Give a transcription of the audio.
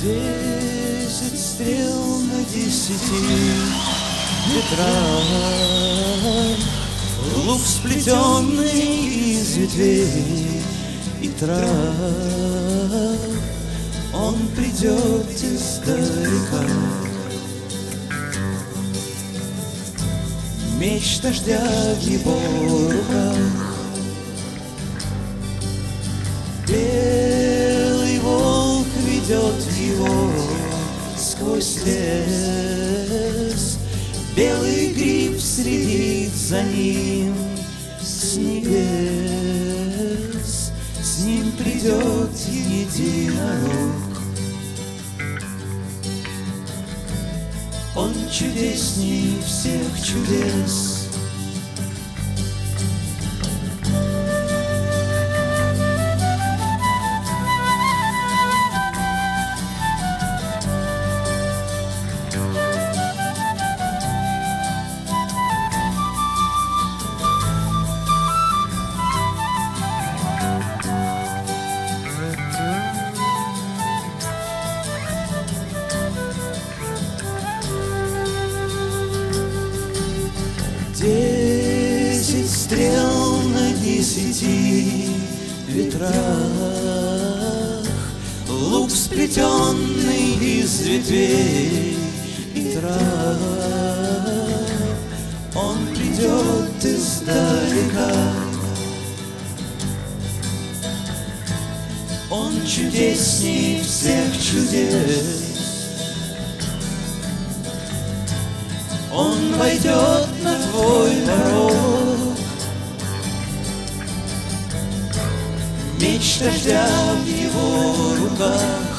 10 стрел на 10 ветрах, лук, сплетенный из ветвей и трав. Он придет издалека. Меч дождя в его руках. Белый волк ведет его сквозь лес. Белый гриф следит за ним с небес. С ним придет единорог. Он чудесней всех чудес. Десять стрел на 10 ветрах, лук, сплетенный из ветвей и трав. Он придет издалека. Он чудесней всех чудес. Он войдет на твой порог. Меч дождя в его руках.